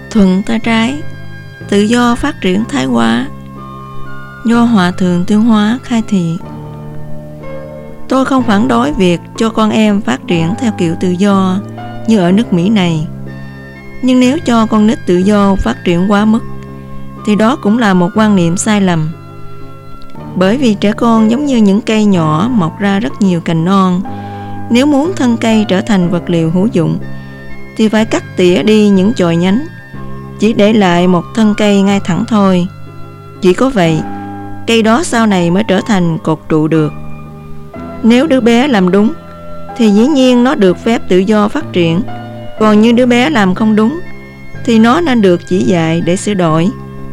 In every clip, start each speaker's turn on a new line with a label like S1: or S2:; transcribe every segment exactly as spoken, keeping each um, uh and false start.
S1: Thuận tay trái, tự do phát triển thái hóa, do Hòa Thượng Tiêu Hóa khai thị. Tôi không phản đối việc cho con em phát triển theo kiểu tự do như ở nước Mỹ này. Nhưng nếu cho con nít tự do phát triển quá mức thì đó cũng là một quan niệm sai lầm. Bởi vì trẻ con giống như những cây nhỏ mọc ra rất nhiều cành non. Nếu muốn thân cây trở thành vật liệu hữu dụng thì phải cắt tỉa đi những chồi nhánh, chỉ để lại một thân cây ngay thẳng thôi. Chỉ có vậy, cây đó sau này mới trở thành cột trụ được. Nếu đứa bé làm đúng thì dĩ nhiên nó được phép tự do phát triển. Còn như đứa bé làm không đúng thì nó nên được chỉ dạy để sửa đổi.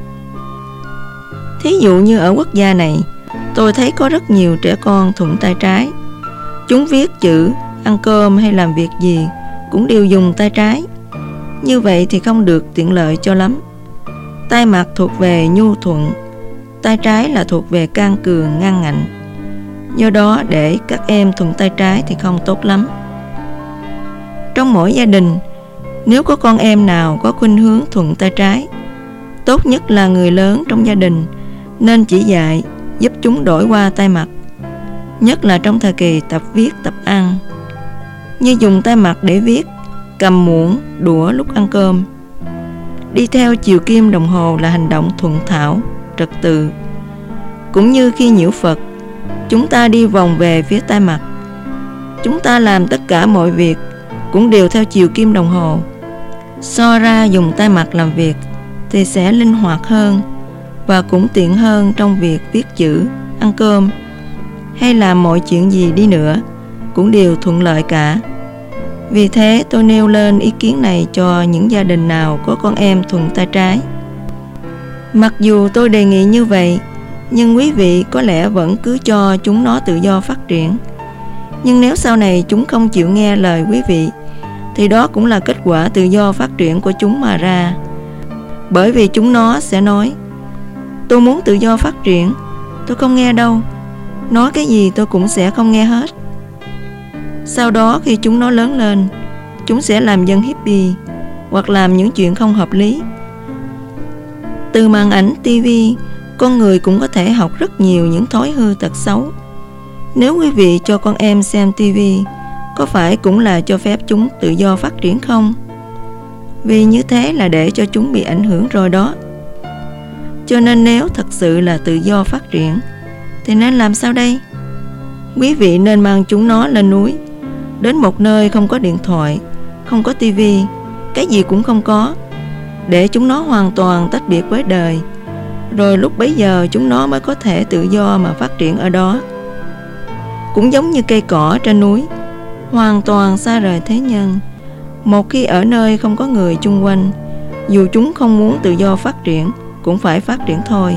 S1: Thí dụ như ở quốc gia này, tôi thấy có rất nhiều trẻ con thuận tay trái. Chúng viết chữ, ăn cơm hay làm việc gì cũng đều dùng tay trái. Như vậy thì không được tiện lợi cho lắm. Tay mặt thuộc về nhu thuận, tay trái là thuộc về can cường, ngang ngạnh. Do đó để các em thuận tay trái thì không tốt lắm. Trong mỗi gia đình, nếu có con em nào có khuynh hướng thuận tay trái, tốt nhất là người lớn trong gia đình nên chỉ dạy, giúp chúng đổi qua tay mặt, nhất là trong thời kỳ tập viết, tập ăn, như dùng tay mặt để viết, cầm muỗng, đũa lúc ăn cơm. Đi theo chiều kim đồng hồ là hành động thuận thảo, trật tự. Cũng như khi nhiễu Phật, chúng ta đi vòng về phía tay mặt. Chúng ta làm tất cả mọi việc cũng đều theo chiều kim đồng hồ. So ra dùng tay mặt làm việc thì sẽ linh hoạt hơn và cũng tiện hơn trong việc viết chữ, ăn cơm hay làm mọi chuyện gì đi nữa cũng đều thuận lợi cả. Vì thế tôi nêu lên ý kiến này cho những gia đình nào có con em thuận tay trái. Mặc dù tôi đề nghị như vậy, nhưng quý vị có lẽ vẫn cứ cho chúng nó tự do phát triển. Nhưng nếu sau này chúng không chịu nghe lời quý vị thì đó cũng là kết quả tự do phát triển của chúng mà ra. Bởi vì chúng nó sẽ nói: tôi muốn tự do phát triển, tôi không nghe đâu, nói cái gì tôi cũng sẽ không nghe hết. Sau đó khi chúng nó lớn lên, chúng sẽ làm dân hippie hoặc làm những chuyện không hợp lý. Từ màn ảnh tivi, con người cũng có thể học rất nhiều những thói hư tật xấu. Nếu quý vị cho con em xem tivi, có phải cũng là cho phép chúng tự do phát triển không? Vì như thế là để cho chúng bị ảnh hưởng rồi đó. Cho nên nếu thật sự là tự do phát triển thì nên làm sao đây? Quý vị nên mang chúng nó lên núi, đến một nơi không có điện thoại, không có tivi, cái gì cũng không có, để chúng nó hoàn toàn tách biệt với đời. Rồi lúc bấy giờ chúng nó mới có thể tự do mà phát triển ở đó. Cũng giống như cây cỏ trên núi, hoàn toàn xa rời thế nhân. Một khi ở nơi không có người chung quanh, dù chúng không muốn tự do phát triển cũng phải phát triển thôi.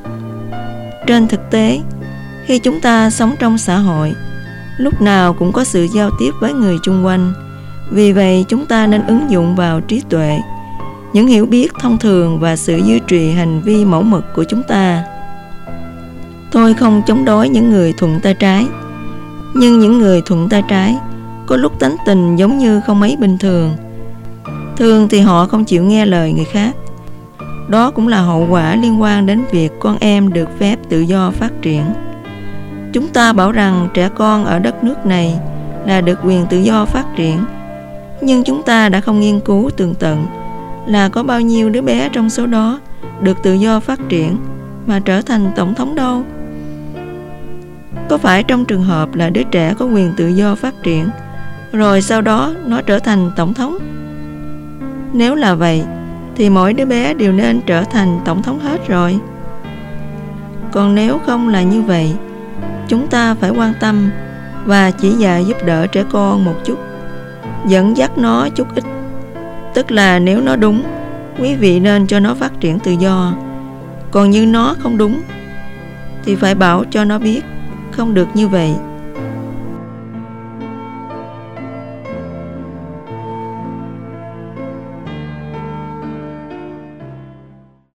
S1: Trên thực tế, khi chúng ta sống trong xã hội, lúc nào cũng có sự giao tiếp với người chung quanh. Vì vậy chúng ta nên ứng dụng vào trí tuệ, những hiểu biết thông thường và sự duy trì hành vi mẫu mực của chúng ta. Tôi không chống đối những người thuận tay trái, nhưng những người thuận tay trái có lúc tánh tình giống như không mấy bình thường. Thường thì họ không chịu nghe lời người khác. Đó cũng là hậu quả liên quan đến việc con em được phép tự do phát triển. Chúng ta bảo rằng trẻ con ở đất nước này là được quyền tự do phát triển, nhưng chúng ta đã không nghiên cứu tường tận là có bao nhiêu đứa bé trong số đó được tự do phát triển mà trở thành tổng thống đâu. Có phải trong trường hợp là đứa trẻ có quyền tự do phát triển rồi sau đó nó trở thành tổng thống? Nếu là vậy thì mỗi đứa bé đều nên trở thành tổng thống hết rồi. Còn nếu không là như vậy, chúng ta phải quan tâm và chỉ dạy giúp đỡ trẻ con một chút, dẫn dắt nó chút ít. Tức là nếu nó đúng, quý vị nên cho nó phát triển tự do. Còn như nó không đúng thì phải bảo cho nó biết không được như vậy.